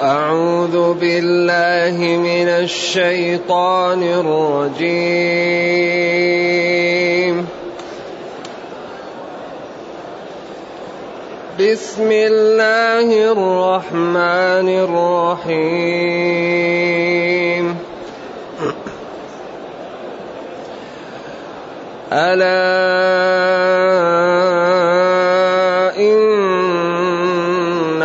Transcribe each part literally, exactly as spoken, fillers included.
أعوذ بالله من الشيطان الرجيم. بسم الله الرحمن الرحيم. ألا إن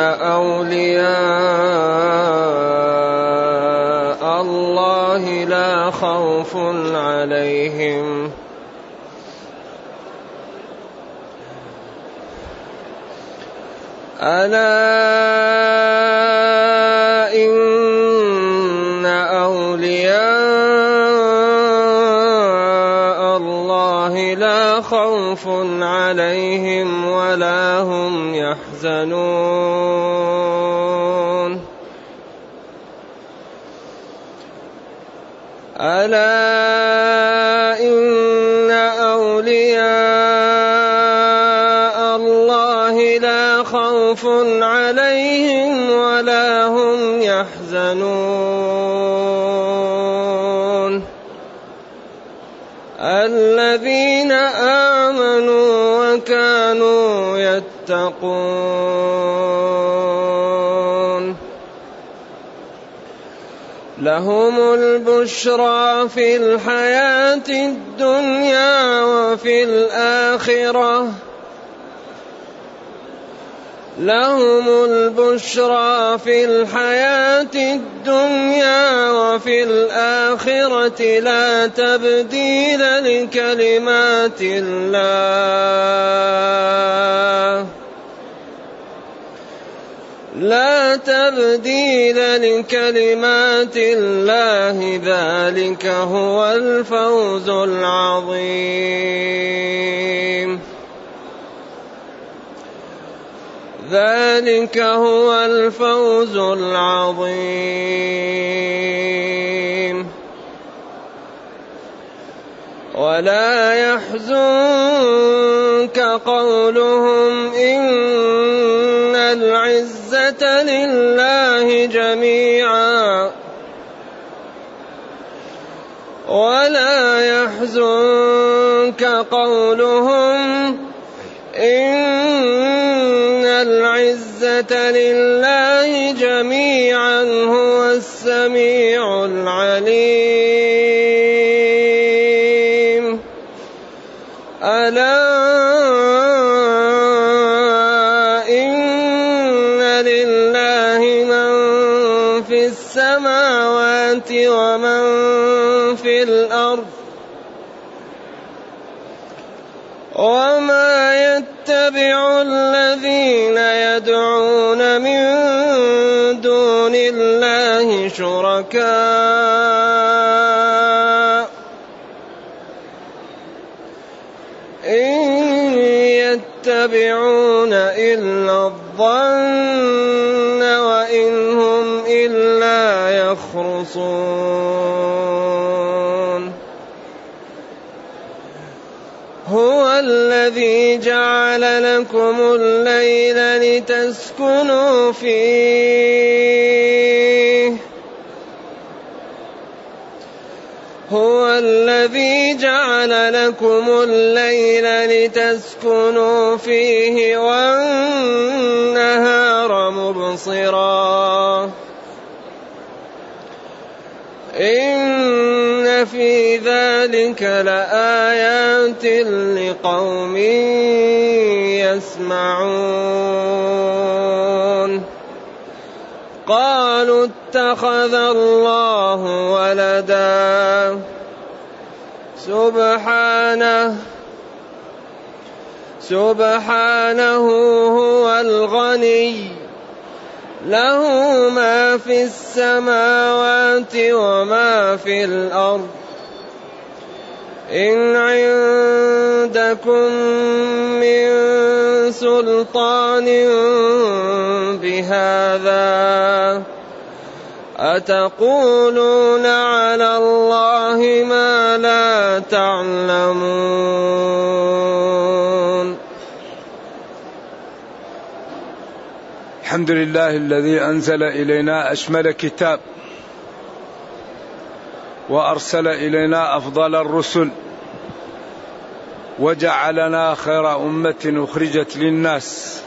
أولياء الله لا خوف عليهم ألا إن أولياء الله لا خوف عليهم ولا هم يحزنون ألا إن أولياء الله لا خوف عليهم ولا هم يحزنون الذين آمنوا وكانوا يتقون لهم البشرى في الحياة الدنيا وفي الآخرة لهم البشرى في الحياة الدنيا وفي الآخرة لا تبديل لكلمات الله لا تبديل لكلمات الله ذلك هو الفوز العظيم ذلك هو الفوز العظيم ولا يحزنك قولهم إن العزة لله جميعا ولا يحزنك قولهم إن العزة لله جميعا هو السميع العليم ألا إن لله من في السماوات ومن في الأرض وما يتبع الذين يدعون من دون الله شركاء إن يتبعون إلا الظن وإن هم إلا يخرصون هو الذي جعل لكم الليل لتسكنوا فيه هو الذي جعل لكم الليل لتسكنوا فيه والنهار مبصرا إن في ذلك لآيات لقوم يسمعون قالوا اتخذ الله ولدا سبحانه سبحانه هو الغني له ما في السماوات وما في الأرض إن عندكم من سلطان بهذا أتقولون على الله ما لا تعلمون الحمد لله الذي أنزل إلينا أشمل كتاب وأرسل إلينا أفضل الرسل وجعلنا خير أمة أخرجت للناس،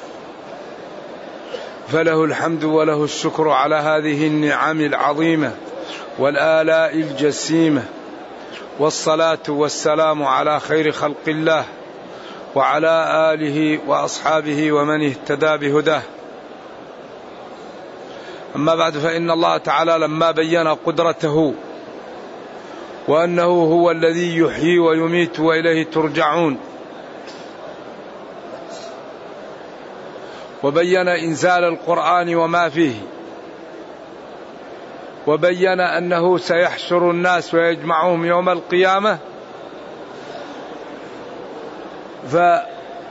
فله الحمد وله الشكر على هذه النعم العظيمة والآلاء الجسيمة، والصلاة والسلام على خير خلق الله وعلى آله وأصحابه ومن اهتدى بهداه. أما بعد، فإن الله تعالى لما بين قدرته وأنه هو الذي يحيي ويميت وإليه ترجعون، وبين إنزال القرآن وما فيه، وبين أنه سيحشر الناس ويجمعهم يوم القيامة، فجاء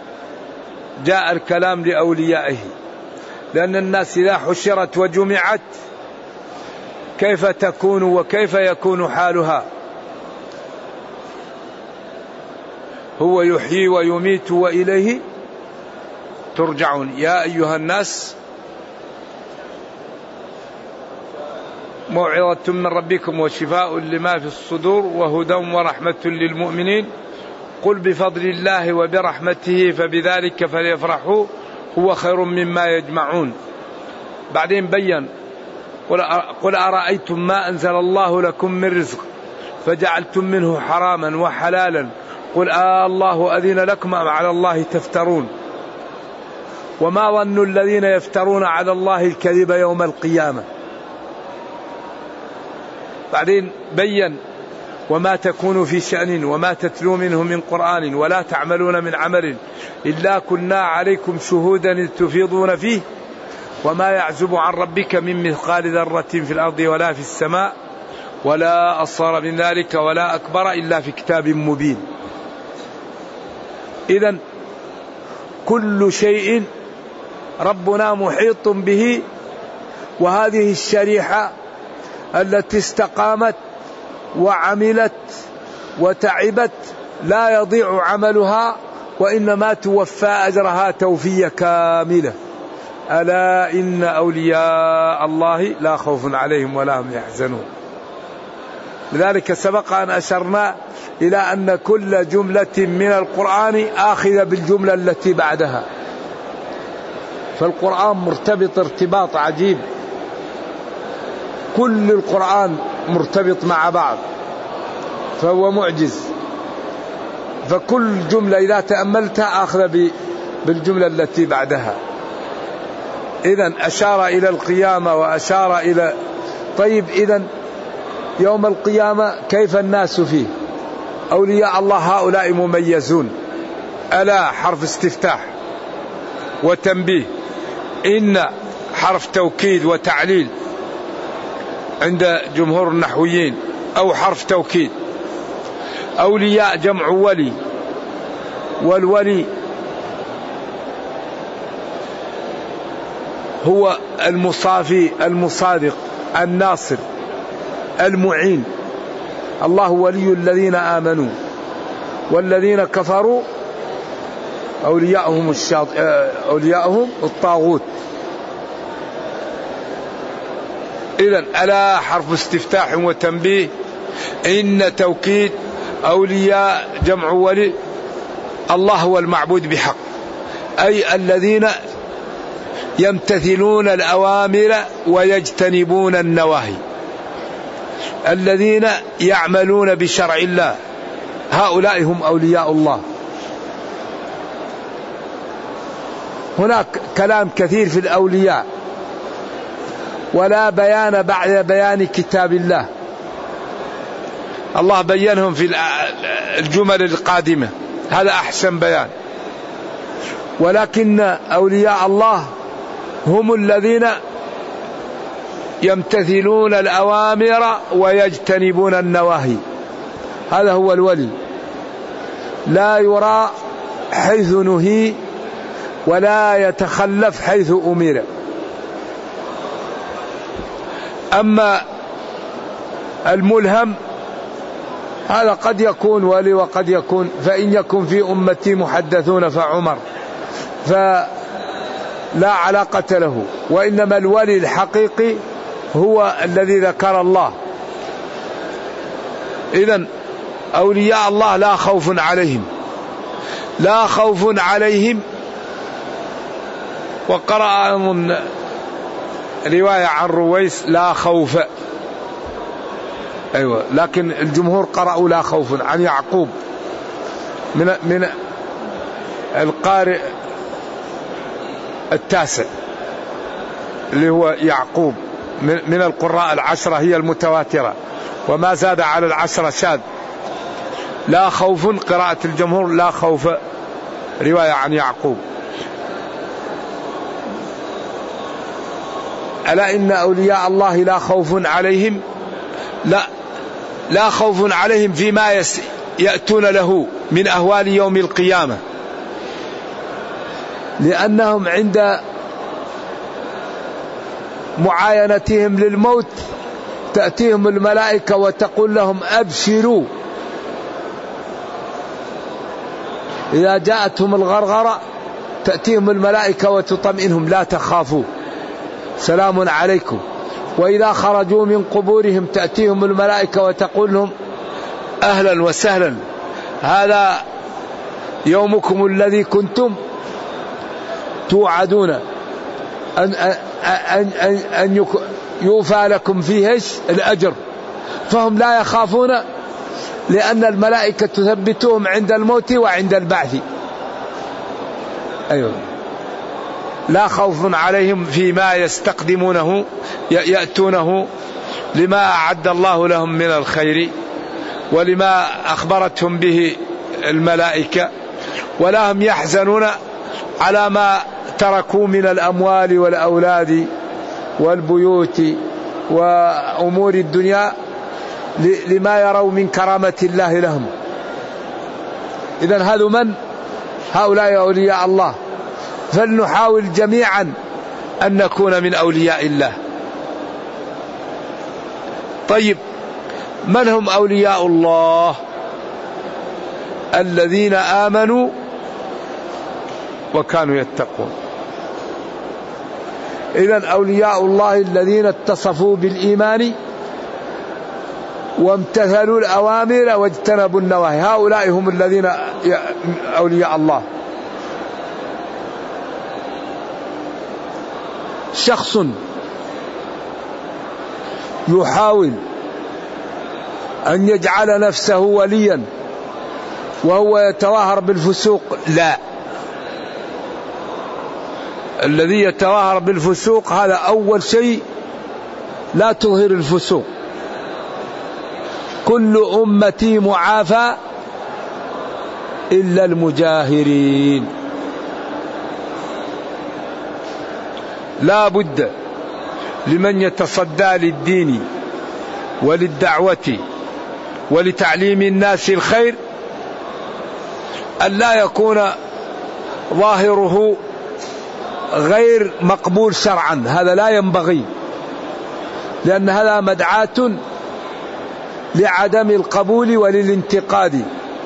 الكلام لأوليائه، لأن الناس إذا حشرت وجمعت كيف تكون وكيف يكون حالها؟ هو يحيي ويميت وإليه ترجعون. يا أيها الناس موعظة من ربكم وشفاء لما في الصدور وهدى ورحمة للمؤمنين، قل بفضل الله وبرحمته فبذلك فليفرحوا هو خير مما يجمعون. بعدين بين قل أرأيتم ما أنزل الله لكم من رزق فجعلتم منه حراما وحلالا قل آه الله أذن لكم أم على الله تفترون، وما ظن الذين يفترون على الله الكذب يوم القيامة. بعدين بين وما تكون في شأن وما تتلو منه من قرآن ولا تعملون من عمل إلا كنا عليكم شهودا إذ تفيضون فيه وما يعزب عن ربك من مثقال ذرة في الأرض ولا في السماء ولا أصغر من ذلك ولا أكبر إلا في كتاب مبين. إذن كل شيء ربنا محيط به، وهذه الشريحة التي استقامت وعملت وتعبت لا يضيع عملها، وإنما توفى أجرها توفية كاملة. ألا إن أولياء الله لا خوف عليهم ولا هم يحزنون. لذلك سبق أن أشرنا إلى أن كل جملة من القرآن آخذة بالجملة التي بعدها، فالقرآن مرتبط ارتباط عجيب، كل القرآن مرتبط مع بعض فهو معجز، فكل جملة إذا تأملتها آخذة بالجملة التي بعدها. إذن أشار إلى القيامة وأشار إلى طيب إذن يوم القيامة كيف الناس فيه؟ أولياء الله هؤلاء مميزون. ألا حرف استفتاح وتنبيه، إن حرف توكيد وتعليل عند جمهور النحويين، أو حرف توكيد. أولياء جمع ولي، والولي هو المصافي المصادق الناصر المعين. الله ولي الذين آمنوا، والذين كفروا أولياءهم الشاط... أولياءهم الطاغوت. إذن ألا حرف استفتاح وتنبيه، إن توكيد، أولياء جمع ولي. الله هو المعبود بحق، أي الذين يمتثلون الأوامر ويجتنبون النواهي، الذين يعملون بشرع الله، هؤلاء هم أولياء الله. هناك كلام كثير في الأولياء، ولا بيان بعد بيان كتاب الله. الله بينهم في الجمل القادمة، هذا أحسن بيان. ولكن أولياء الله هم الذين يمتثلون الأوامر ويجتنبون النواهي، هذا هو الولي. لا يرى حيث نهي ولا يتخلف حيث أمر. أما الملهم هذا قد يكون ولي وقد يكون، فإن يكن في أمتي محدثون فعمر. لا علاقة له، وإنما الولي الحقيقي هو الذي ذكر الله. إذن أولياء الله لا خوف عليهم، لا خوف عليهم. وقرأ من رواية عن رويس لا خوف، أيوة، لكن الجمهور قرأوا لا خوف عن يعقوب من من القارئ التاسع اللي هو يعقوب من, من القراء العشرة، هي المتواترة، وما زاد على العشرة شاذ. لا خوف قراءة الجمهور لا خوف، رواية عن يعقوب. ألا إن أولياء الله لا خوف عليهم، لا لا خوف عليهم فيما يس يأتون له من أهوال يوم القيامة، لأنهم عند معاينتهم للموت تأتيهم الملائكة وتقول لهم أبشروا. إذا جاءتهم الغرغرة تأتيهم الملائكة وتطمئنهم لا تخافوا سلام عليكم. وإذا خرجوا من قبورهم تأتيهم الملائكة وتقول لهم أهلا وسهلا، هذا يومكم الذي كنتم توعدون أن, أن, أن, أن يوفى لكم فيه الأجر. فهم لا يخافون لأن الملائكة تثبتهم عند الموت وعند البعث. أيوة، لا خوف عليهم فيما يستقدمونه يأتونه لما أعد الله لهم من الخير ولما أخبرتهم به الملائكة، ولا هم يحزنون على ما تركوا من الأموال والأولاد والبيوت وأمور الدنيا لما يروا من كرامة الله لهم. إذن هذا من هؤلاء أولياء الله، فلنحاول جميعا أن نكون من أولياء الله. طيب، من هم أولياء الله؟ الذين آمنوا وكانوا يتقون. إذن أولياء الله الذين اتصفوا بالإيمان وامتثلوا الأوامر واجتنبوا النواهي، هؤلاء هم الذين أولياء الله. شخص يحاول أن يجعل نفسه وليا وهو يتظاهر بالفسوق، لا، الذي يتظاهر بالفسوق هذا أول شيء لا تظهر الفسوق. كل أمتي معافى إلا المجاهرين. لا بد لمن يتصدى للدين وللدعوة ولتعليم الناس الخير أن لا يكون ظاهره غير مقبول شرعا، هذا لا ينبغي، لأن هذا مدعاة لعدم القبول وللانتقاد.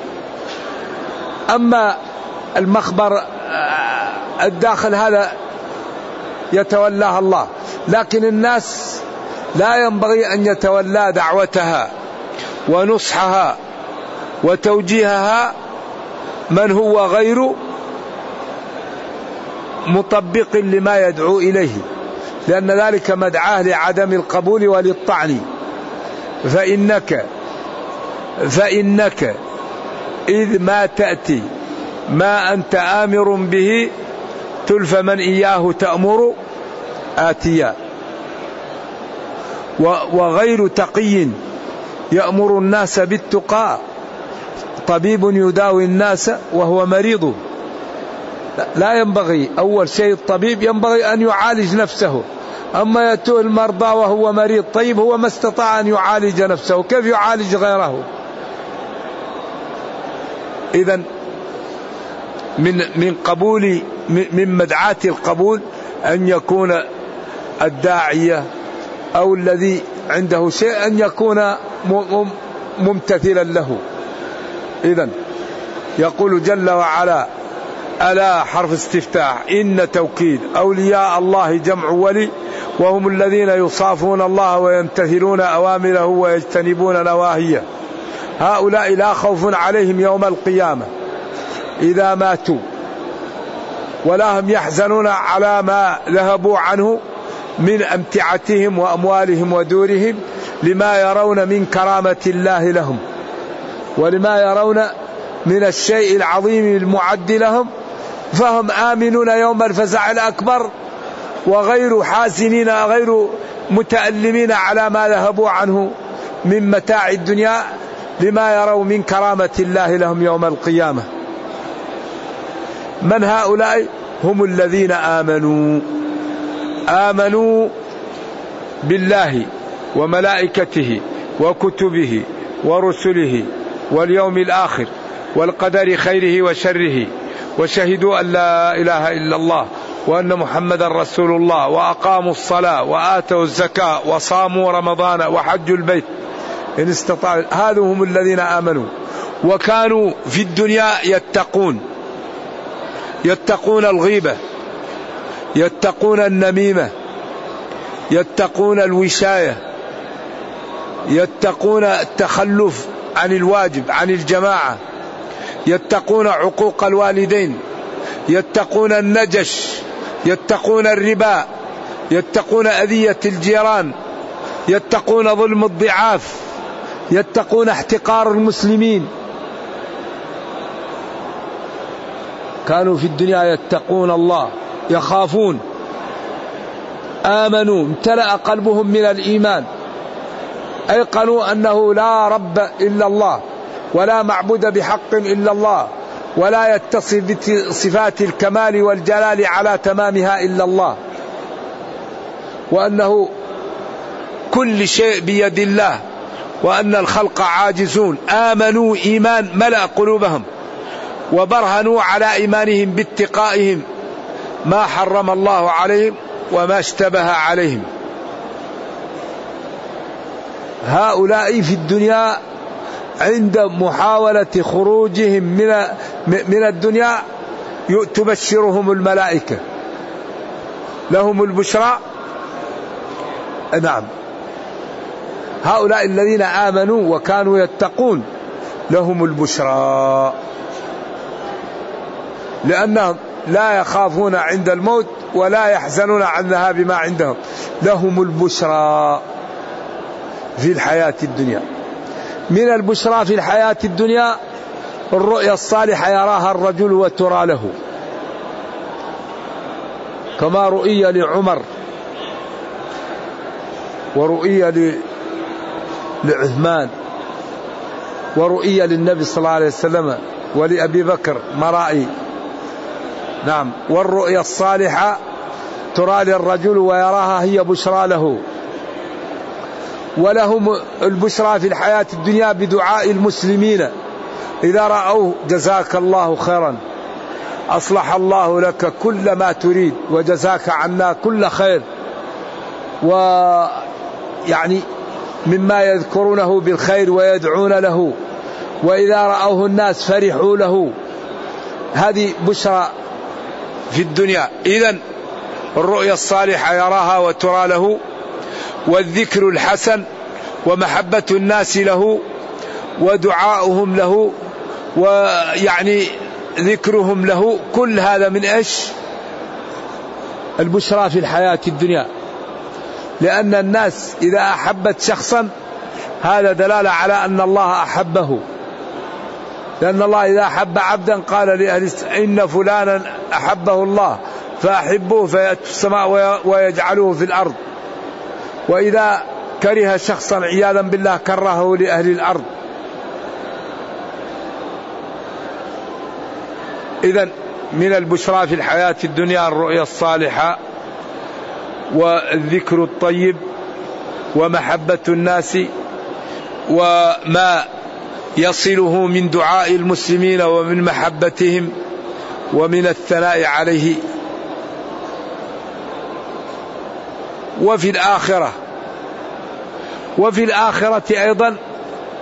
أما المخبر الداخل هذا يتولاها الله، لكن الناس لا ينبغي أن يتولى دعوتها ونصحها وتوجيهها من هو غير مطبق لما يدعو إليه، لأن ذلك مدعاه لعدم القبول وللطعن. فإنك فإنك إذ ما تأتي ما أنت آمر به تلف من إياه تأمر آتيا. وغير تقي يأمر الناس بالتقى طبيب يداوي الناس وهو مريض. لا ينبغي، أول شيء الطبيب ينبغي أن يعالج نفسه، أما يأتيه المرضى وهو مريض، طيب هو ما استطاع أن يعالج نفسه كيف يعالج غيره؟ إذن من من قبول من مدعاة القبول أن يكون الداعية أو الذي عنده شيء أن يكون ممتثلا له. إذن يقول جل وعلا ألا حرف استفتاح، إن توكيد. أولياء الله جمع ولي، وهم الذين يصافون الله ويمتثلون أوامره ويجتنبون نواهيه. هؤلاء لا خوف عليهم يوم القيامة إذا ماتوا، ولا هم يحزنون على ما ذهبوا عنه من أمتعتهم وأموالهم ودورهم، لما يرون من كرامة الله لهم، ولما يرون من الشيء العظيم المعد لهم، فهم آمنون يوم الفزع الأكبر، وغير حاسنين غير متألمين على ما ذهبوا عنه من متاع الدنيا، لما يروا من كرامة الله لهم يوم القيامة. من هؤلاء؟ هم الذين آمنوا آمنوا بالله وملائكته وكتبه ورسله واليوم الآخر والقدر خيره وشره، وشهدوا أن لا إله إلا الله وأن محمدا رسول الله، وأقاموا الصلاة وآتوا الزكاة وصاموا رمضان وحجوا البيت إن استطاعوا. هذا هم الذين آمنوا وكانوا في الدنيا يتقون يتقون الغيبة، يتقون النميمة، يتقون الوشاية، يتقون التخلف عن الواجب عن الجماعة، يتقون عقوق الوالدين، يتقون النجش، يتقون الربا، يتقون أذية الجيران، يتقون ظلم الضعاف، يتقون احتقار المسلمين. كانوا في الدنيا يتقون الله يخافون. آمنوا، امتلأ قلبهم من الإيمان، أيقنوا أنه لا رب إلا الله ولا معبود بحق إلا الله، ولا يتصف بصفات الكمال والجلال على تمامها إلا الله، وأنه كل شيء بيد الله، وأن الخلق عاجزون. آمنوا إيمان ملأ قلوبهم، وبرهنوا على إيمانهم باتقائهم ما حرم الله عليهم وما اشتبه عليهم. هؤلاء في الدنيا عند محاولة خروجهم من من الدنيا تبشرهم الملائكة، لهم البشرى. نعم، هؤلاء الذين آمنوا وكانوا يتقون لهم البشرى، لأنهم لا يخافون عند الموت ولا يحزنون عن ذهاب ما عندهم. لهم البشرى في الحياة الدنيا. من البشرى في الحياة الدنيا الرؤيا الصالحة يراها الرجل وترى له، كما رؤي لعمر ورؤي لعثمان ورؤي للنبي صلى الله عليه وسلم ولأبي بكر مرائي. نعم، والرؤيا الصالحة ترى للرجل ويراها هي بشرى له. ولهم البشرى في الحياة الدنيا بدعاء المسلمين إذا رأوه: جزاك الله خيرا، أصلح الله لك كل ما تريد، وجزاك عنا كل خير، ويعني مما يذكرونه بالخير ويدعون له، وإذا رأوه الناس فرحوا له. هذه بشرى في الدنيا. إذن الرؤيا الصالحة يراها وترى له، والذكر الحسن ومحبة الناس له ودعاؤهم له ويعني ذكرهم له، كل هذا من إيش؟ البشرى في الحياة الدنيا. لأن الناس إذا أحبت شخصا هذا دلالة على أن الله أحبه، لأن الله إذا أحب عبدا قال لأهل إن فلانا أحبه الله فأحبوه فيأتي السماء ويجعله في الأرض، وإذا كره شخصا عياذا بالله كرهه لأهل الأرض. إذن من البشرى في الحياة الدنيا الرؤيا الصالحة والذكر الطيب ومحبة الناس وما يصله من دعاء المسلمين ومن محبتهم ومن الثناء عليه. وفي الآخرة وفي الآخرة أيضا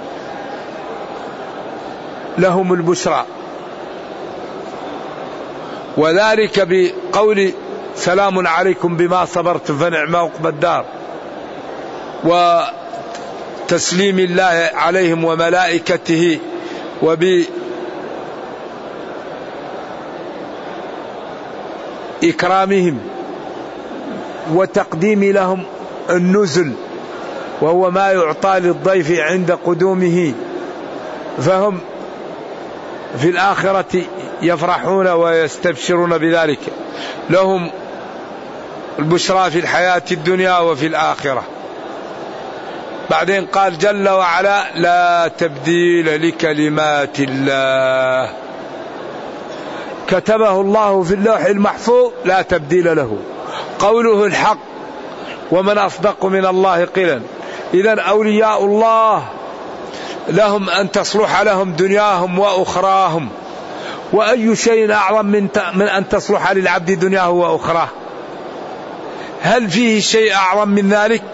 لهم البشرى. وذلك بقول سلام عليكم بما صبرتم فنعم عقبى الدار، وتسليم الله عليهم وملائكته وبإكرامهم وتقديم لهم النزل، وهو ما يعطى للضيف عند قدومه، فهم في الآخرة يفرحون ويستبشرون بذلك، لهم البشرى في الحياة الدنيا وفي الآخرة. بعدين قال جل وعلا لا تبديل لكلمات الله، كتبه الله في اللوح المحفوظ لا تبديل له، قوله الحق، ومن أصدق من الله قيلا. إذن أولياء الله لهم أن تصلح لهم دنياهم وأخراهم، وأي شيء أعظم من من أن تصلح للعبد دنياه وأخراه؟ هل فيه شيء أعظم من ذلك؟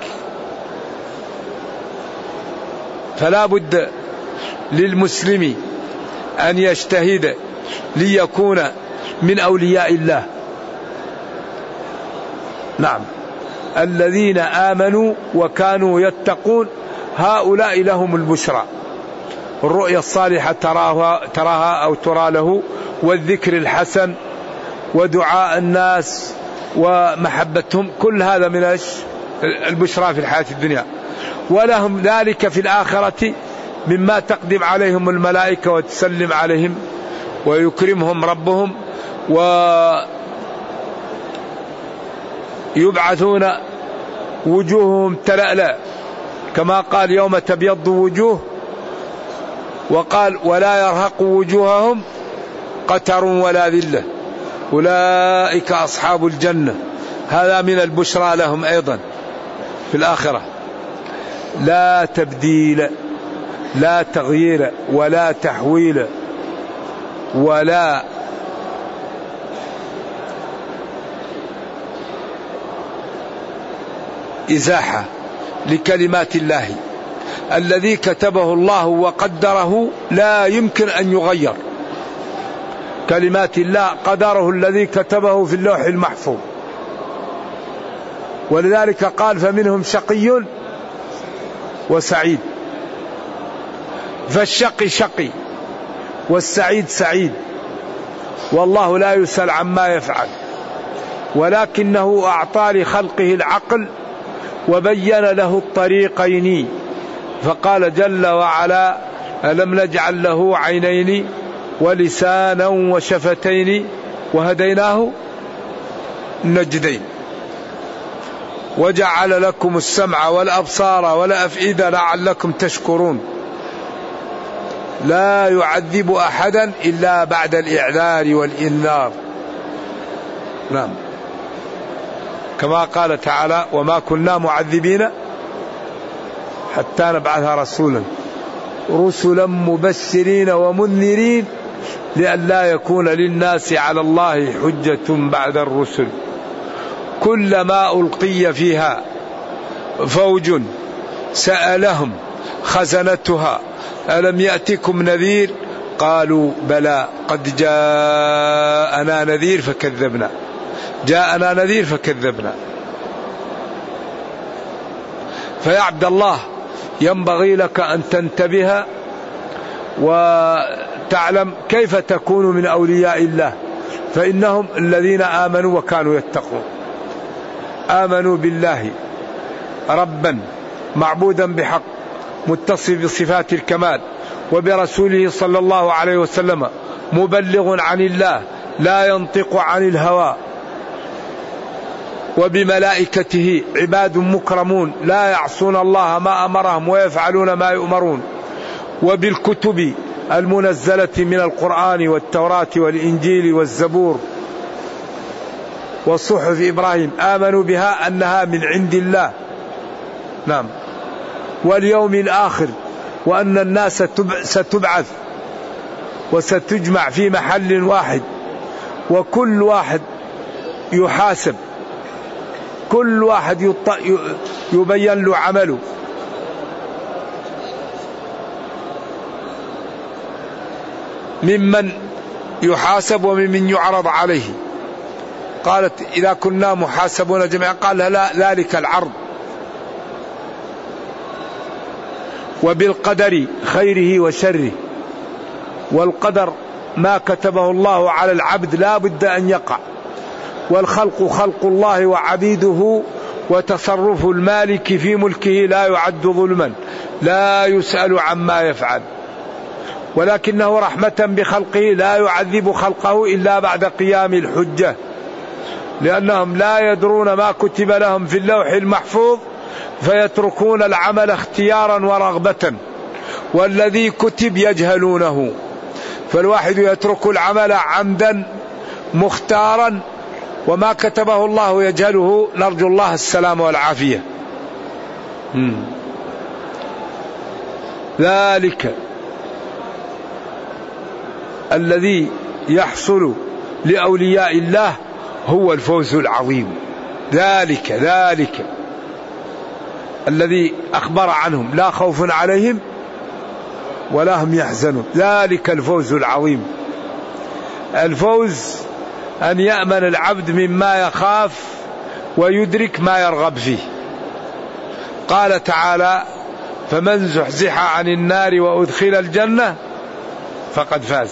فلا بد للمسلم أن يجتهد ليكون من أولياء الله. نعم، الذين آمنوا وكانوا يتقون هؤلاء لهم البشرى، الرؤيا الصالحة تراها, تراها أو ترى له، والذكر الحسن ودعاء الناس ومحبتهم، كل هذا من البشرى في الحياة الدنيا. ولهم ذلك في الآخرة مما تقدم عليهم الملائكة وتسلم عليهم ويكرمهم ربهم، ويبعثون وجوههم تلألأ، كما قال يوم تبيض وجوه، وقال ولا يرهق وجوههم قتر ولا ذلة، أولئك أصحاب الجنة. هذا من البشرى لهم أيضا في الآخرة. لا تبديل، لا تغيير ولا تحويل ولا إزاحة لكلمات الله. الذي كتبه الله وقدره لا يمكن أن يغير، كلمات الله قدره الذي كتبه في اللوح المحفوظ. ولذلك قال فمنهم شقي وسعيد، فالشقي شقي والسعيد سعيد، والله لا يسأل عما يفعل، ولكنه أعطى لخلقه العقل وبين له الطريقين، فقال جل وعلا ألم نجعل له عينين ولسانا وشفتين وهديناه النجدين، وجعل لكم السمع والأبصار والأفئدة لعلكم تشكرون. لا يعذب أحدا إلا بعد الإعذار والإنذار. نعم، كما قال تعالى وما كنا معذبين حتى نبعث رسولا رسلا مبشرين ومنذرين لئلا يكون للناس على الله حجة بعد الرسل. كلما ألقي فيها فوج سألهم خزنتها ألم يأتكم نذير قالوا بلى قد جاءنا نذير فكذبنا جاءنا نذير فكذبنا. فيا عبد الله ينبغي لك أن تنتبه وتعلم كيف تكون من أولياء الله، فإنهم الذين آمنوا وكانوا يتقون، آمنوا بالله ربا معبودا بحق متصف بصفات الكمال، وبرسوله صلى الله عليه وسلم مبلغ عن الله لا ينطق عن الهوى، وبملائكته عباد مكرمون لا يعصون الله ما أمرهم ويفعلون ما يؤمرون، وبالكتب المنزلة من القرآن والتوراة والإنجيل والزبور والصحف إبراهيم آمنوا بها أنها من عند الله. نعم، واليوم الآخر، وأن الناس ستبعث وستجمع في محل واحد، وكل واحد يحاسب، كل واحد يبين له عمله. ممن يحاسب وممن يعرض عليه. قالت إذا كنا محاسبون جميعا، قال لا، ذلك العرض. وبالقدر خيره وشره، والقدر ما كتبه الله على العبد لا بد أن يقع، والخلق خلق الله وعبيده، وتصرف المالك في ملكه لا يعد ظلما، لا يسأل عما يفعل، ولكنه رحمة بخلقه لا يعذب خلقه إلا بعد قيام الحجة، لأنهم لا يدرون ما كتب لهم في اللوح المحفوظ فيتركون العمل اختيارا ورغبة، والذي كتب يجهلونه، فالواحد يترك العمل عمدا مختارا، وما كتبه الله يجهله، نرجو الله السلام والعافية. مم. ذلك الذي يحصل لأولياء الله هو الفوز العظيم. ذلك ذلك الذي أخبر عنهم لا خوف عليهم ولا هم يحزنون، ذلك الفوز العظيم. الفوز أن يأمن العبد مما يخاف ويدرك ما يرغب فيه. قال تعالى: فمن زحزح عن النار وأدخل الجنة فقد فاز.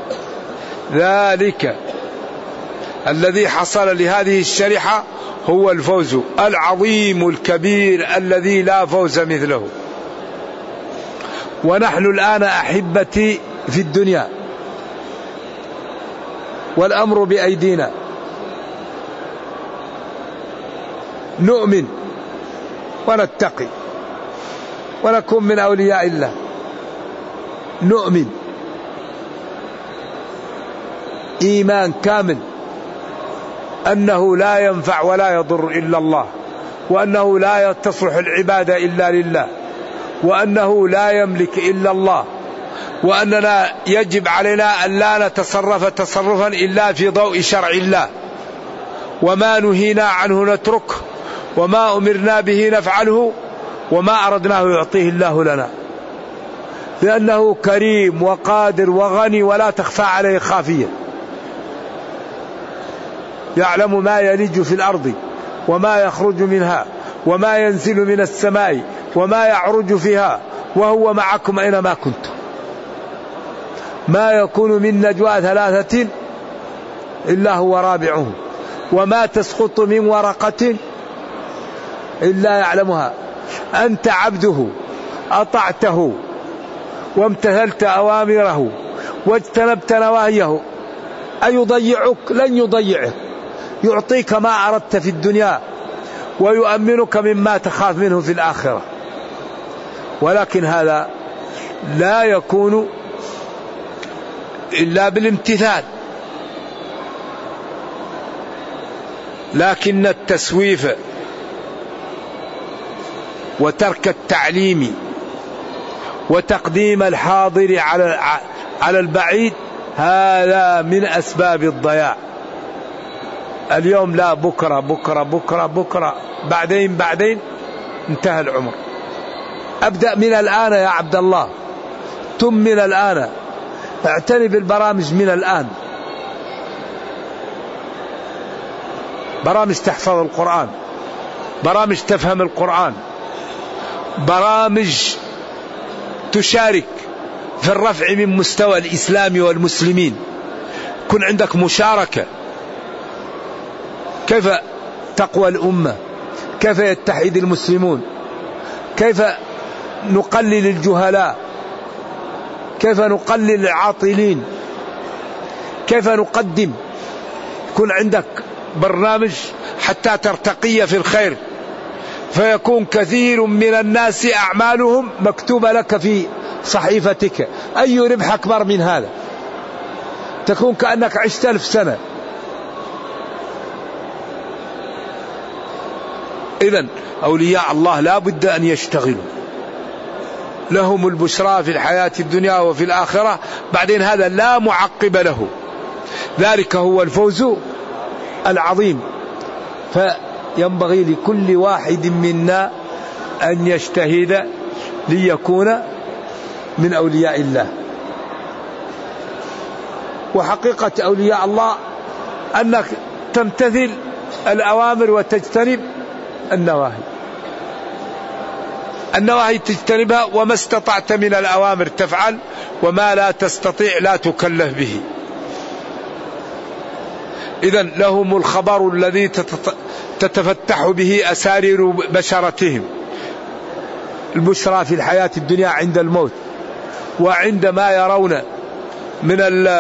ذلك الذي حصل لهذه الشريحة هو الفوز العظيم الكبير الذي لا فوز مثله. ونحن الآن أحبتي في الدنيا والأمر بأيدينا، نؤمن ونتقي ونكون من أولياء الله. نؤمن إيمان كامل أنه لا ينفع ولا يضر إلا الله، وأنه لا تصلح العبادة إلا لله، وأنه لا يملك إلا الله، وأننا يجب علينا أن لا نتصرف تصرفا إلا في ضوء شرع الله، وما نهينا عنه نتركه، وما أمرنا به نفعله، وما أردناه يعطيه الله لنا، لأنه كريم وقادر وغني ولا تخفى عليه خافية. يعلم ما يلج في الأرض وما يخرج منها وما ينزل من السماء وما يعرج فيها وهو معكم أينما كنتم. ما يكون من نجوى ثلاثة إلا هو رابعهم، وما تسقط من ورقة إلا يعلمها. أنت عبده أطعته وامتثلت أوامره واجتنبت نواهيه، أيضيعك؟ لن يضيعك، يعطيك ما أردت في الدنيا ويؤمنك مما تخاف منه في الآخرة. ولكن هذا لا يكون إلا بالامتثال. لكن التسويف وترك التعليم وتقديم الحاضر على على البعيد هذا من أسباب الضياع. اليوم لا، بكرة بكرة بكرة بكرة، بعدين بعدين، انتهى العمر. أبدأ من الآن يا عبد الله، تم من الآن، اعتني بالبرامج من الآن، برامج تحفظ القرآن، برامج تفهم القرآن، برامج تشارك في الرفع من مستوى الإسلام والمسلمين. كن عندك مشاركة، كيف تقوى الأمة، كيف يتحد المسلمون، كيف نقلل الجهلاء، كيف نقلل العاطلين، كيف نقدم. كن عندك برنامج حتى ترتقي في الخير، فيكون كثير من الناس أعمالهم مكتوبة لك في صحيفتك. أي ربح أكبر من هذا؟ تكون كأنك عشت ألف سنة. إذن أولياء الله لا بد أن يشتغلوا، لهم البشرى في الحياة الدنيا وفي الآخرة، بعدين هذا لا معقب له. ذلك هو الفوز العظيم. فينبغي لكل واحد منا أن يجتهد ليكون من أولياء الله. وحقيقة أولياء الله أنك تمتثل الأوامر وتجتنب النواهي. النواهي تجتنبها، وما استطعت من الأوامر تفعل، وما لا تستطيع لا تكلف به. إذن لهم الخبر الذي تتفتح به أسارير بشرتهم، البشرى في الحياة الدنيا عند الموت، وعندما يرون من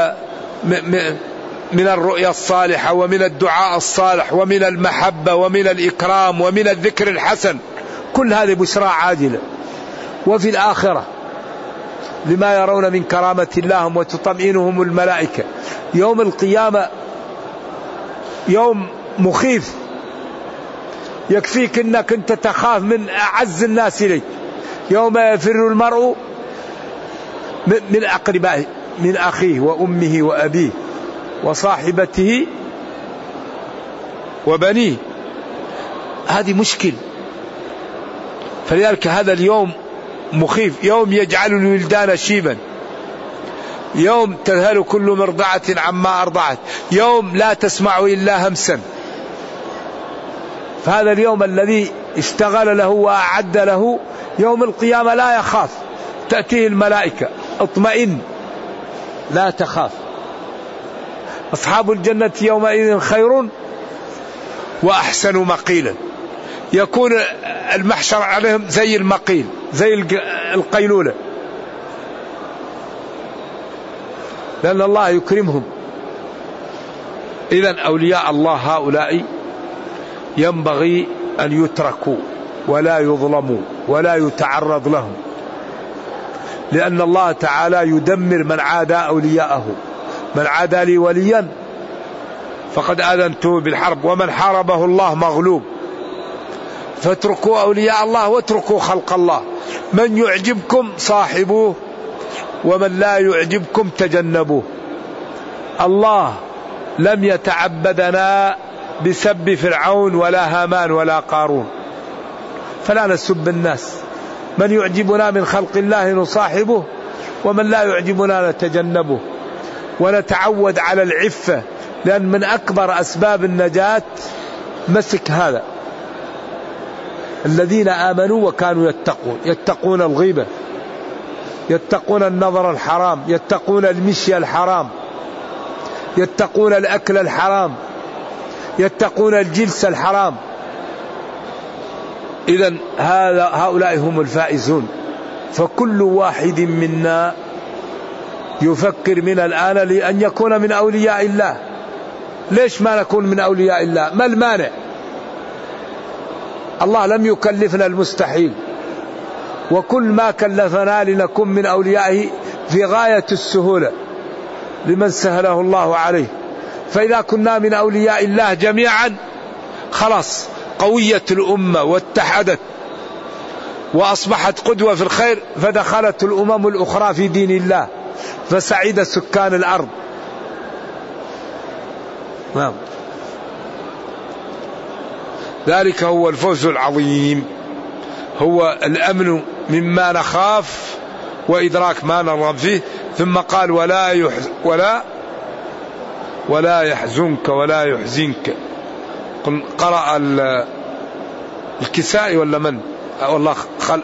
من الرؤيا الصالحة ومن الدعاء الصالح ومن المحبة ومن الإكرام ومن الذكر الحسن، كل هذه بشرى عاجلة. وفي الآخرة لما يرون من كرامة الله وتطمئنهم الملائكة. يوم القيامة يوم مخيف، يكفيك أنك أنت تخاف من أعز الناس إليك. يوم يفر المرء من أقربائه، من أخيه وأمه وأبيه وصاحبته وبنيه. هذه مشكل. فلذلك هذا اليوم مخيف، يوم يجعل الولدان شيبا، يوم تذهل كل مرضعة عما أرضعت، يوم لا تسمع إلا همسا. فهذا اليوم الذي اشتغل له وأعد له، يوم القيامة لا يخاف، تأتيه الملائكة اطمئن لا تخاف. أصحاب الجنة يومئذ خير وأحسن مقيلا. يكون المحشر عليهم زي المقيل، زي القيلولة، لأن الله يكرمهم. إذن أولياء الله هؤلاء ينبغي أن يتركوا ولا يظلموا ولا يتعرض لهم، لأن الله تعالى يدمر من عادى أولياءه. من عادى لي وليا فقد آذنته بالحرب، ومن حاربه الله مغلوب. فاتركوا أولياء الله واتركوا خلق الله. من يعجبكم صاحبوه، ومن لا يعجبكم تجنبوه. الله لم يتعبدنا بسب فرعون ولا هامان ولا قارون، فلا نسب الناس. من يعجبنا من خلق الله نصاحبه، ومن لا يعجبنا نتجنبه، ونتعود على العفة، لأن من أكبر أسباب النجاة مسك هذا. الذين آمنوا وكانوا يتقون، يتقون الغيبة، يتقون النظر الحرام، يتقون المشي الحرام، يتقون الأكل الحرام، يتقون الجلس الحرام. إذن هذا هؤلاء هم الفائزون. فكل واحد منا يفكر من الآن لأن يكون من أولياء الله. ليش ما نكون من أولياء الله؟ ما المانع؟ الله لم يكلفنا المستحيل، وكل ما كلفنا لنكون من أوليائه في غاية السهولة لمن سهله الله عليه. فإذا كنا من أولياء الله جميعا خلاص قوية الأمة واتحدت وأصبحت قدوة في الخير، فدخلت الأمم الأخرى في دين الله، فسعيد سكان الأرض. نعم. ذلك هو الفوز العظيم، هو الأمن مما نخاف وإدراك ما نرغب فيه. ثم قال ولا يحز ولا ولا يحزنك ولا يحزنك. قرأ الكسائي ولا من؟ والله خل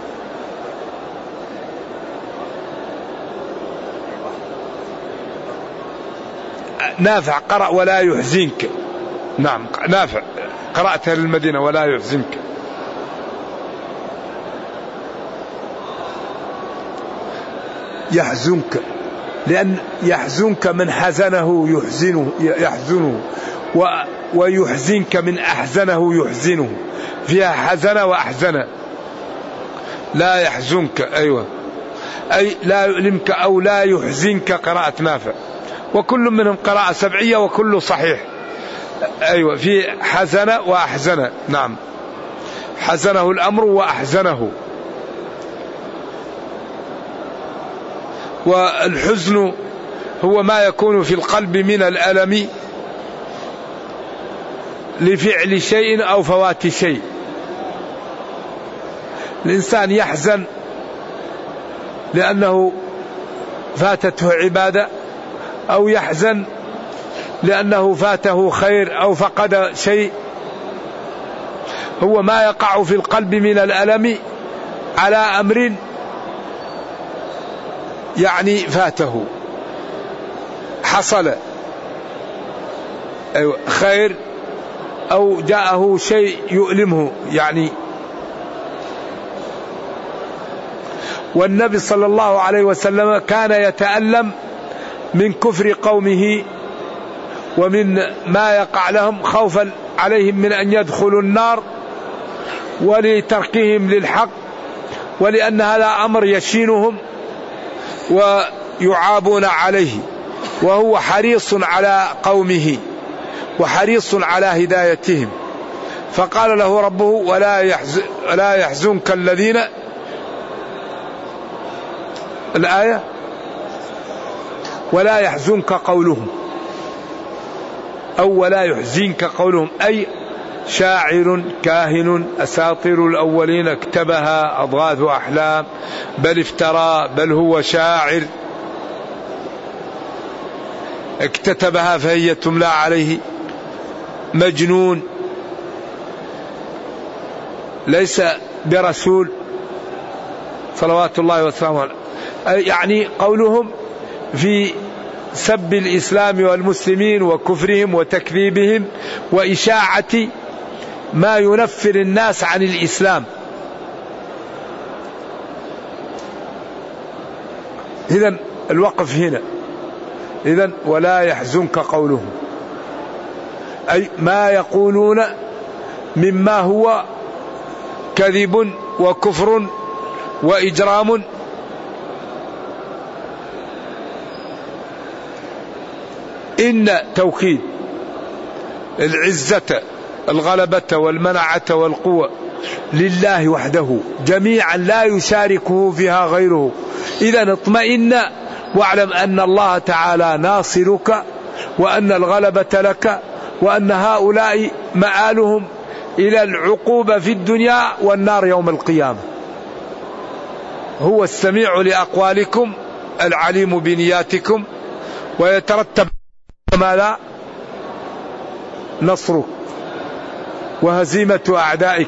نافع قرأ ولا يحزنك. نعم نافع قرأتها للمدينة ولا يحزنك. يحزنك، لأن يحزنك من حزنه يحزنه يحزنه، ويحزنك من أحزنه يحزنه، فيها حزن وأحزن. لا يحزنك أيوة أي لا يؤلمك أو لا يحزنك قراءة نافع، وكل منهم قراءة سبعية وكل صحيح. أيوة في حزن وأحزن. نعم حزنه الأمر وأحزنه. والحزن هو ما يكون في القلب من الألم لفعل شيء أو فوات شيء. الإنسان يحزن لأنه فاتته عبادة، أو يحزن لأنه فاته خير أو فقد شيء، هو ما يقع في القلب من الألم على أمر يعني فاته، حصل خير أو جاءه شيء يؤلمه يعني. والنبي صلى الله عليه وسلم كان يتألم من كفر قومه ومن ما يقع لهم خوفا عليهم من أن يدخلوا النار ولتركهم للحق، ولأن هذا أمر يشينهم ويعابون عليه، وهو حريص على قومه وحريص على هدايتهم. فقال له ربه ولا يحزن ولا يحزنك الذين، الآية ولا يحزنك قولهم أو ولا يحزنك قولهم، أي شاعر كاهن أساطير الأولين اكتبها أضغاث أحلام بل افترى بل هو شاعر اكتتبها فهي تملى عليه، مجنون ليس برسول صلوات الله وسلامه عليه. يعني قولهم في سب الإسلام والمسلمين وكفرهم وتكذيبهم وإشاعة ما ينفر الناس عن الإسلام. إذن الوقف هنا، إذن ولا يحزنك قولهم، أي ما يقولون مما هو كذب وكفر وإجرام. إن توكيد العزة الغلبة والمنعة والقوة لله وحده جميعا لا يشاركه فيها غيره. إذا اطمئن واعلم أن الله تعالى ناصرك وأن الغلبة لك، وأن هؤلاء مآلهم إلى العقوبة في الدنيا والنار يوم القيامة. هو السميع لأقوالكم العليم بنياتكم، ويترتب ما لا نصرك وهزيمة أعدائك.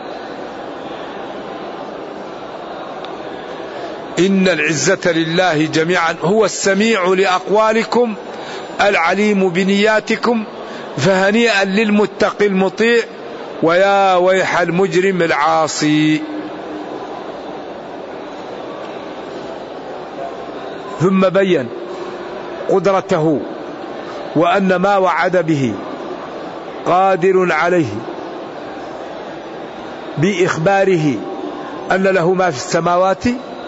إن العزة لله جميعا، هو السميع لأقوالكم العليم بنياتكم، فهنيئا للمتقي المطيع ويا ويح المجرم العاصي. ثم بين قدرته وأن ما وعد به قادر عليه بإخباره أن له ما في السماوات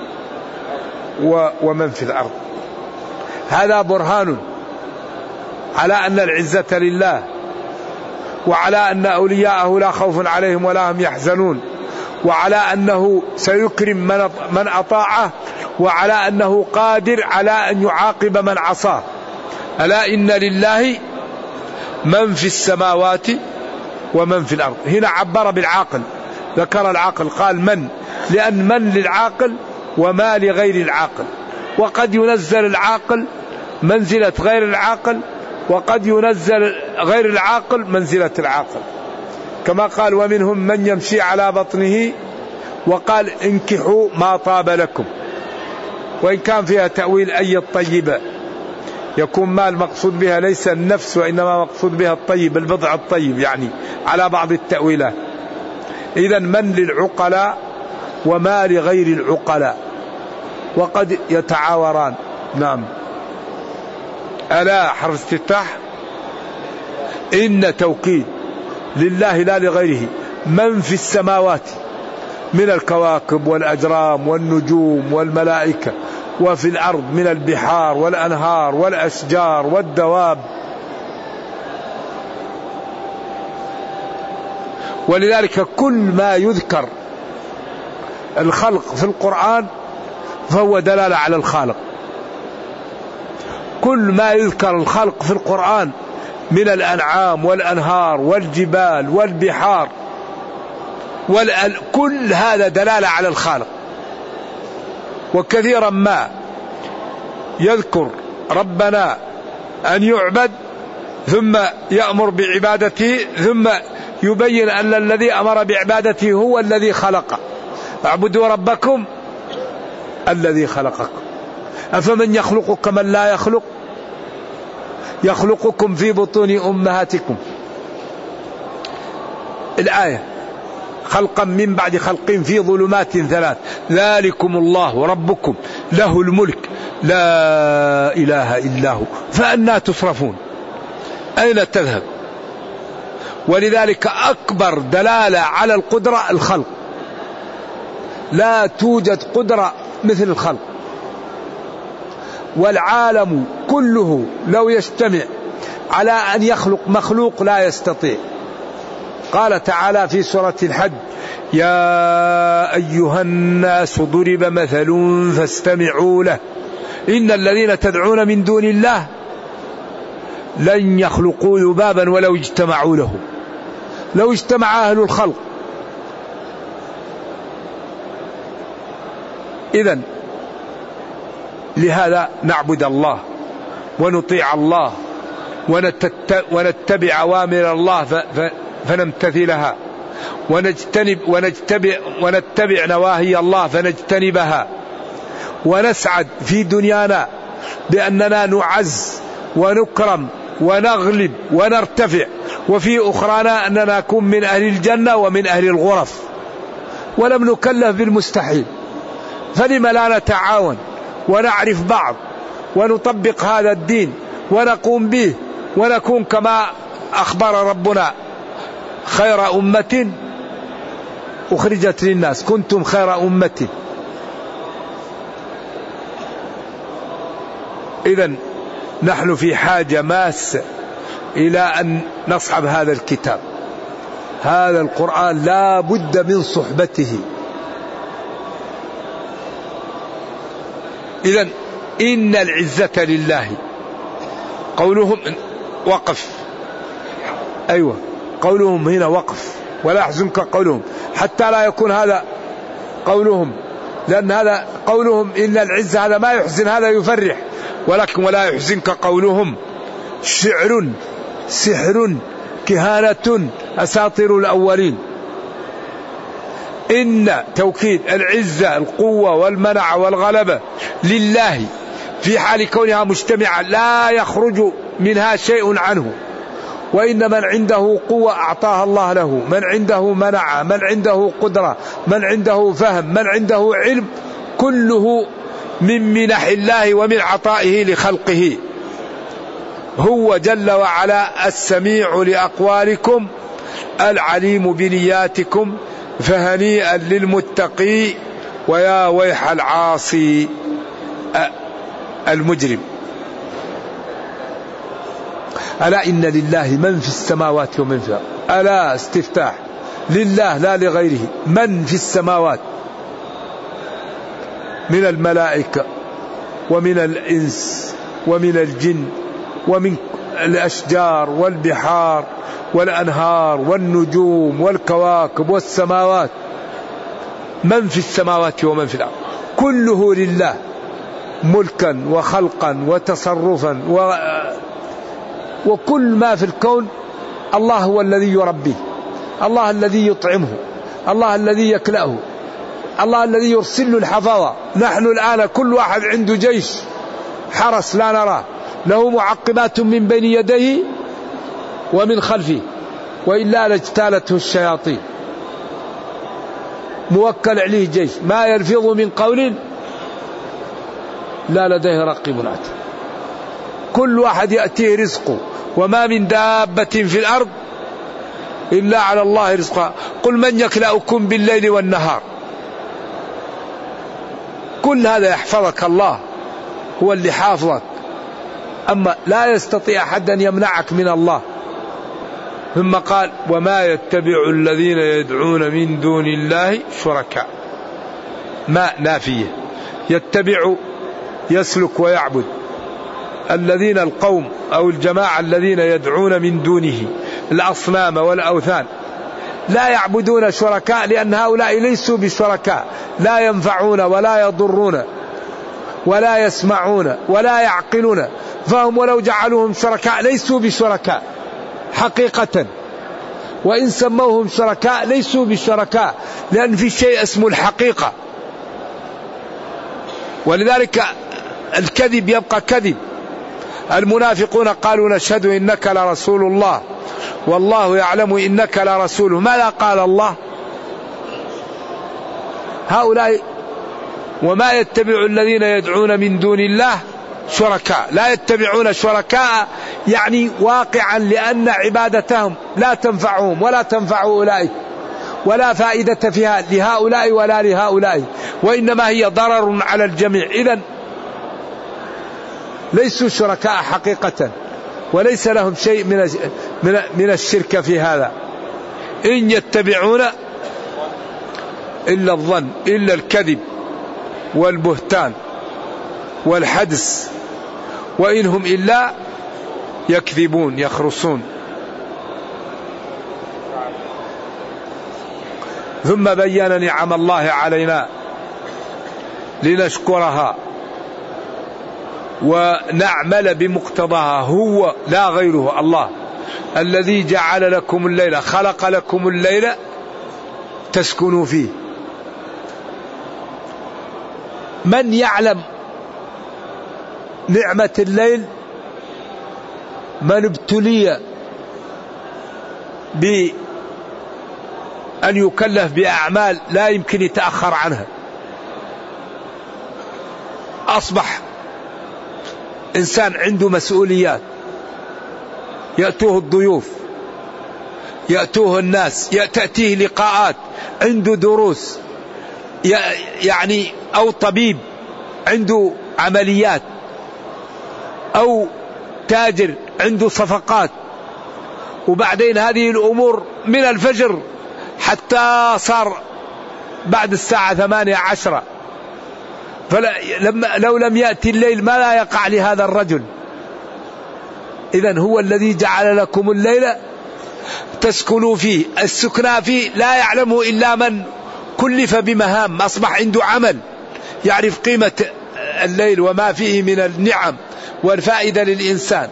ومن في الأرض. هذا برهان على أن العزة لله، وعلى أن أولياءه لا خوف عليهم ولا هم يحزنون، وعلى أنه سيكرم من أطاعه، وعلى أنه قادر على أن يعاقب من عصاه. ألا إن لله من في السماوات ومن في الأرض. هنا عبر بالعاقل، ذكر العاقل، قال من، لأن من للعاقل وما لغير العاقل، وقد ينزل العاقل منزلة غير العاقل، وقد ينزل غير العاقل منزلة العاقل، كما قال ومنهم من يمشي على بطنه، وقال انكحوا ما طاب لكم، وإن كان فيها تأويل أي الطيبة يكون ما المقصود بها ليس النفس وإنما مقصود بها الطيب، البضع الطيب يعني على بعض التأويلات. إذا من للعقلاء وما لغير العقلاء، وقد يتعاوران. نعم. ألا حرف استفتاح، إن توكيد لله لا لغيره، من في السماوات من الكواكب والأجرام والنجوم والملائكة، وفي الأرض من البحار والأنهار والأشجار والدواب. ولذلك كل ما يذكر الخلق في القرآن فهو دلالة على الخالق. كل ما يذكر الخلق في القرآن من الأنعام والأنهار والجبال والبحار والأل... كل هذا دلالة على الخالق. وكثيرا ما يذكر ربنا أن يعبد ثم يأمر بعبادته ثم يبين أن الذي أمر بعبادته هو الذي خلق. اعبدوا ربكم الذي خلقكم أفمن يخلق كمن لا يخلق يخلقكم في بطون أمهاتكم. الآية خلقا من بعد خلق في ظلمات ثلاث ذلكم الله ربكم له الملك لا إله إلا هو فأنى تصرفون أين تذهب؟ ولذلك أكبر دلالة على القدرة الخلق، لا توجد قدرة مثل الخلق، والعالم كله لو يجتمع على أن يخلق مخلوق لا يستطيع. قال تعالى في سورة الحج يا أيها الناس ضرب مثل فاستمعوا له إن الذين تدعون من دون الله لن يخلقوا ذبابا ولو اجتمعوا له. لو اجتمع أهل الخلق. إذن لهذا نعبد الله ونطيع الله ونتبع أوامر الله فنمتثلها ونجتنب ونجتبع ونتبع نواهي الله فنجتنبها، ونسعد في دنيانا بأننا نعز ونكرم ونغلب ونرتفع، وفي أخرانا أننا نكون من أهل الجنة ومن أهل الغرف، ولم نكلف بالمستحيل. فلما لا نتعاون ونعرف بعض ونطبق هذا الدين ونقوم به ونكون كما أخبر ربنا خير أمة أخرجت للناس كنتم خير أمة. إذن نحن في حاجة ماسة إلى أن نصحب هذا الكتاب. هذا القرآن لا بد من صحبته. إذن إن العزة لله. قولهم وقف، أيوة قولهم هنا وقف ولا يحزنك قولهم، حتى لا يكون هذا قولهم، لأن هذا قولهم إن العزة هذا ما يحزن، هذا يفرح، ولكن ولا يحزنك قولهم شعر سحر كهانة أساطير الأولين. إن توكيد العزة القوة والمنع والغلبة لله في حال كونها مجتمعة لا يخرج منها شيء عنه، وإن من عنده قوة أعطاها الله له، من عنده منع، من عنده قدرة، من عنده فهم، من عنده علم، كله من منح الله ومن عطائه لخلقه. هو جل وعلا السميع لأقوالكم العليم بنياتكم فهنيئا للمتقي ويا ويح العاصي المجرم. ألا إن لله من في السماوات ومن في الأرض. ألا استفتاح لله لا لغيره. من في السماوات من الملائكة ومن الإنس ومن الجن ومن الأشجار والبحار والأنهار والنجوم والكواكب والسماوات. من في السماوات ومن في الأرض كله لله، ملكا وخلقا وتصرفا و... وكل ما في الكون الله هو الذي يربيه، الله الذي يطعمه، الله الذي يكلأه، الله الذي يرسل له الحفظة. نحن الآن كل واحد عنده جيش حرس لا نراه، له معقبات من بين يديه ومن خلفه، وإلا لاجتالته الشياطين. موكل عليه جيش، ما يلفظ من قول لا لديه رقيب عتيد. كل واحد يأتيه رزقه، وما من دابة في الأرض إلا على الله رزقها. قل من يكلأكم بالليل والنهار. كل هذا يحفظك الله، هو اللي حافظك، أما لا يستطيع أحد أن يمنعك من الله. ثم قال وما يتبع الذين يدعون من دون الله شركاء. ما نافية، يتبع يسلك ويعبد. الذين القوم أو الجماعة الذين يدعون من دونه الأصنام والأوثان لا يعبدون شركاء، لأن هؤلاء ليسوا بشركاء، لا ينفعون ولا يضرون ولا يسمعون ولا يعقلون، فهم ولو جعلوهم شركاء ليسوا بشركاء حقيقة، وإن سموهم شركاء ليسوا بشركاء، لأن في شيء اسمه الحقيقة. ولذلك الكذب يبقى كذب. المنافقون قالوا نشهد إنك لرسول الله والله يعلم إنك لرسوله. ماذا قال الله؟ هؤلاء وما يتبع الذين يدعون من دون الله شركاء. لا يتبعون شركاء يعني واقعا، لأن عبادتهم لا تنفعهم ولا تنفع أولئك، ولا فائدة فيها لهؤلاء ولا لهؤلاء، وإنما هي ضرر على الجميع. إذن ليسوا شركاء حقيقة، وليس لهم شيء من من الشرك في هذا. إن يتبعون إلا الظن، إلا الكذب والبهتان والحدس، وإنهم إلا يكذبون يخرصون. ثم بين نعم الله علينا لنشكرها ونعمل بمقتضاها، هو لا غيره الله الذي جعل لكم الليل، خلق لكم الليل تسكنوا فيه. من يعلم نعمة الليل؟ من ابتلي بأن يكلف بأعمال لا يمكن يتأخر عنها. أصبح إنسان عنده مسؤوليات، يأتوه الضيوف، يأتوه الناس، تأتيه لقاءات، عنده دروس، يعني أو طبيب عنده عمليات، أو تاجر عنده صفقات. وبعدين هذه الأمور من الفجر حتى صار بعد الساعة ثمانية عشرة، فلما لو لم يأتي الليل ما لا يقع لهذا الرجل. إذن هو الذي جعل لكم الليل تسكنوا فيه. السكنى فيه لا يعلمه إلا من كلف بمهام، أصبح عنده عمل، يعرف قيمة الليل وما فيه من النعم والفائدة للإنسان.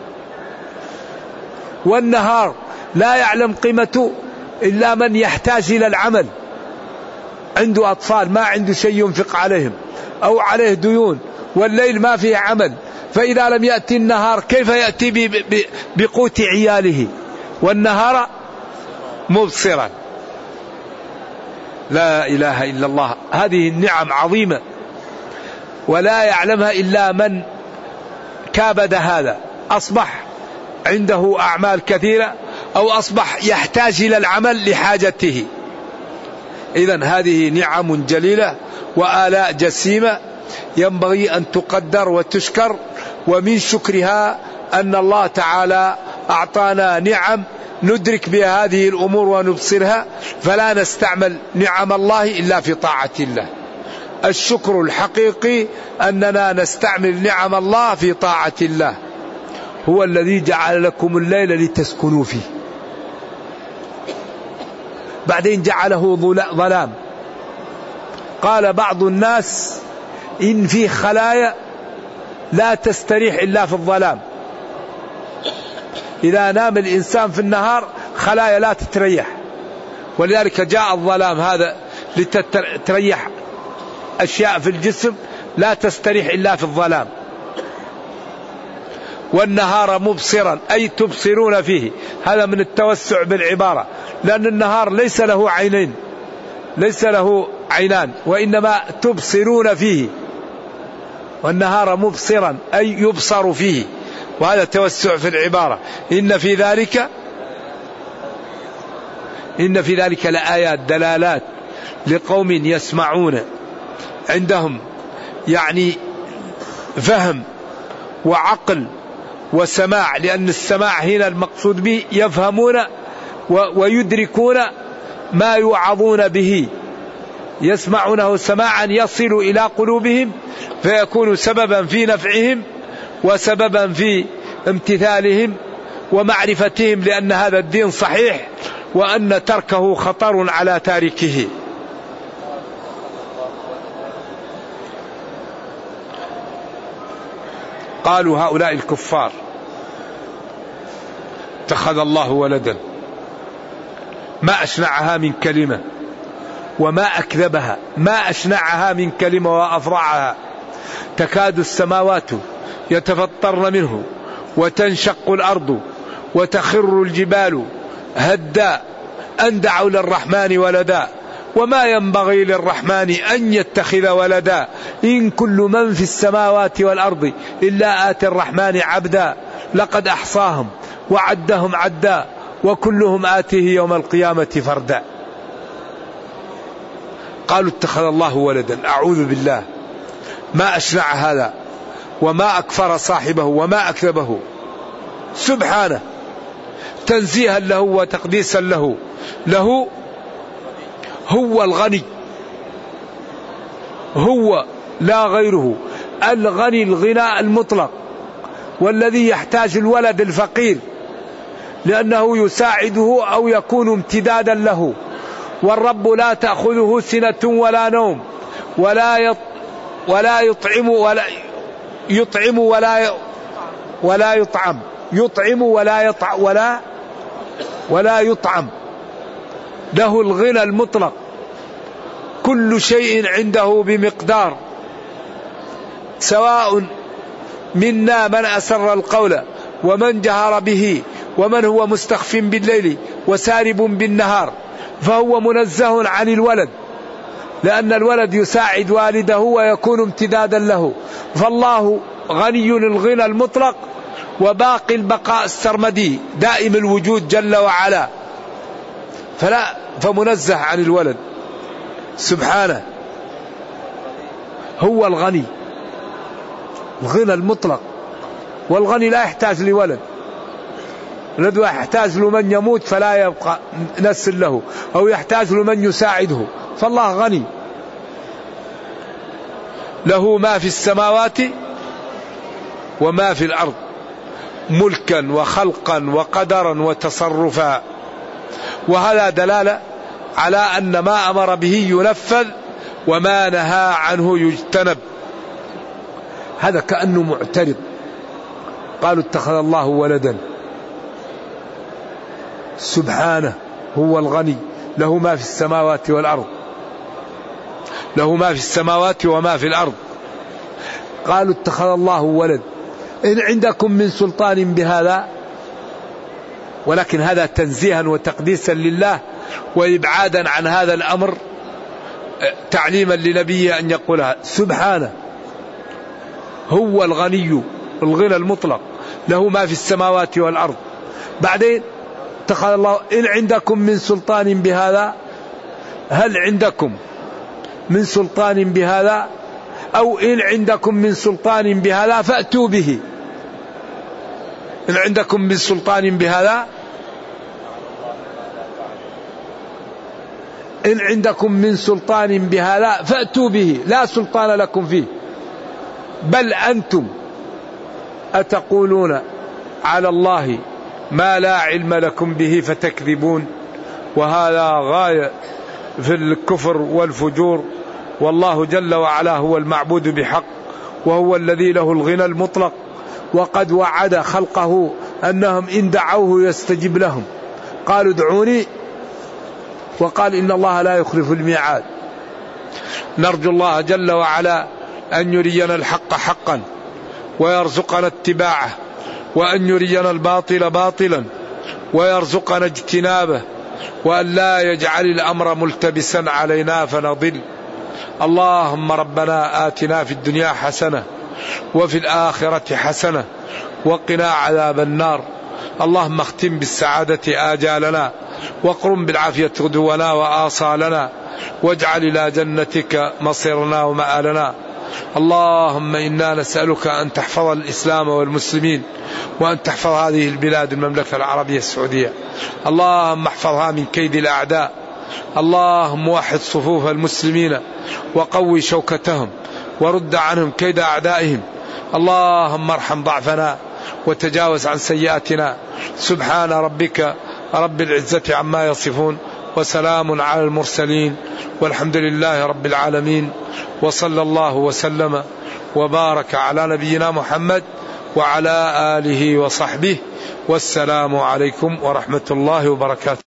والنهار لا يعلم قيمته إلا من يحتاج إلى العمل، عنده أطفال ما عنده شيء ينفق عليهم أو عليه ديون، والليل ما فيه عمل، فإذا لم يأتي النهار كيف يأتي بقوت عياله؟ والنهار مبصرا. لا إله إلا الله. هذه النعم عظيمة ولا يعلمها إلا من كابد هذا، أصبح عنده أعمال كثيرة أو أصبح يحتاج إلى العمل لحاجته. إذن هذه نعم جليلة وآلاء جسيمة ينبغي أن تقدر وتشكر. ومن شكرها أن الله تعالى أعطانا نعم ندرك بها هذه الأمور ونبصرها، فلا نستعمل نعم الله إلا في طاعة الله. الشكر الحقيقي أننا نستعمل نعم الله في طاعة الله. هو الذي جعل لكم الليل لتسكنوا فيه، بعدين جعله ظلام. قال بعض الناس إن في خلايا لا تستريح إلا في الظلام. إذا نام الإنسان في النهار خلايا لا تتريح، ولذلك جاء الظلام هذا لتتريح أشياء في الجسم لا تستريح إلا في الظلام. والنهار مبصرا أي تبصرون فيه، هذا من التوسع بالعبارة، لأن النهار ليس له عينين، ليس له عينان، وإنما تبصرون فيه. والنهار مبصرا أي يبصر فيه، وهذا توسع في العبارة. إن في ذلك إن في ذلك لآيات دلالات لقوم يسمعون، عندهم يعني فهم وعقل وسماع، لأن السماع هنا المقصود به يفهمون ويدركون ما يوعظون به، يسمعونه سماعا يصل إلى قلوبهم فيكون سببا في نفعهم وسببا في امتثالهم ومعرفتهم لأن هذا الدين صحيح وأن تركه خطر على تاركه. قالوا هؤلاء الكفار اتخذ الله ولدا، ما أشنعها من كلمة وما أكذبها، ما أشنعها من كلمة وأفرعها. تكاد السماوات يتفطرن منه وتنشق الأرض وتخر الجبال هدا أن دعوا للرحمن ولدا وما ينبغي للرحمن أن يتخذ ولدا إن كل من في السماوات والأرض إلا آتي الرحمن عبدا لقد أحصاهم وعدهم عدا وكلهم آتيه يوم القيامة فردا. قالوا اتخذ الله ولدا، أعوذ بالله، ما أشنع هذا وما أكفر صاحبه وما أكذبه، سبحانه تنزيها له وتقديسا له. له هو الغني، هو لا غيره، الغني الغناء المطلق، والذي يحتاج الولد الفقير لأنه يساعده أو يكون امتدادا له. والرب لا تأخذه سنة ولا نوم ولا يط ولا يطعم ولا يطعم ولا ولا يطعم يطعم ولا يطع ولا ولا يطعم. له الغنى المطلق، كل شيء عنده بمقدار، سواء منا من أسر القول ومن جهر به ومن هو مستخف بالليل وسارب بالنهار. فهو منزه عن الولد لأن الولد يساعد والده ويكون امتدادا له. فالله غني الغنى المطلق وباقي البقاء السرمدي دائم الوجود جل وعلا، فلا فمنزه عن الولد سبحانه. هو الغني الغنى المطلق، والغني لا يحتاج لولد، الذي يحتاج لمن يموت فلا يبقى نسل له، أو يحتاج لمن يساعده. فالله غني، له ما في السماوات وما في الأرض ملكا وخلقا وقدرا وتصرفا. وهذا دلالة على أن ما أمر به ينفذ وما نهى عنه يجتنب. هذا كأنه معترض. قالوا اتخذ الله ولدا، سبحانه هو الغني، له ما في السماوات والأرض، له ما في السماوات وما في الأرض. قالوا اتخذ الله ولد، إن عندكم من سلطان بهذا. ولكن هذا تنزيها وتقديسا لله وإبعادا عن هذا الأمر، تعليما لنبيه أن يقولها. سبحانه هو الغني الغنى المطلق، له ما في السماوات والأرض. بعدين اتخذ الله، إن عندكم من سلطان بهذا، هل عندكم من سلطان بهذا؟ أو إن عندكم من سلطان بهذا فأتوا به. إن عندكم من سلطان بهذا، إن عندكم من سلطان بهذا فأتوا به، لا سلطان لكم فيه، بل أنتم أتقولون على الله ما لا علم لكم به فتكذبون. وهذا غاية في الكفر والفجور. والله جل وعلا هو المعبود بحق، وهو الذي له الغنى المطلق، وقد وعد خلقه أنهم إن دعوه يستجب لهم. قالوا ادعوني، وقال إن الله لا يخلف الميعاد. نرجو الله جل وعلا أن يرينا الحق حقا ويرزقنا اتباعه، وأن يرينا الباطل باطلا ويرزقنا اجتنابه، وأن لا يجعل الأمر ملتبسا علينا فنضل. اللهم ربنا آتنا في الدنيا حسنة وفي الآخرة حسنة وقنا عذاب النار. اللهم اختم بالسعادة آجالنا، واقرم بالعافية غدونا وآصالنا، واجعل إلى جنتك مصيرنا ومآلنا. اللهم إنا نسألك أن تحفظ الإسلام والمسلمين، وأن تحفظ هذه البلاد المملكة العربية السعودية. اللهم احفظها من كيد الأعداء. اللهم وحد صفوف المسلمين وقوي شوكتهم، ورد عنهم كيد أعدائهم. اللهم ارحم ضعفنا وتجاوز عن سيئاتنا. سبحان ربك رب العزة عما يصفون، وسلام على المرسلين، والحمد لله رب العالمين. وصلى الله وسلم وبارك على نبينا محمد وعلى آله وصحبه، والسلام عليكم ورحمة الله وبركاته.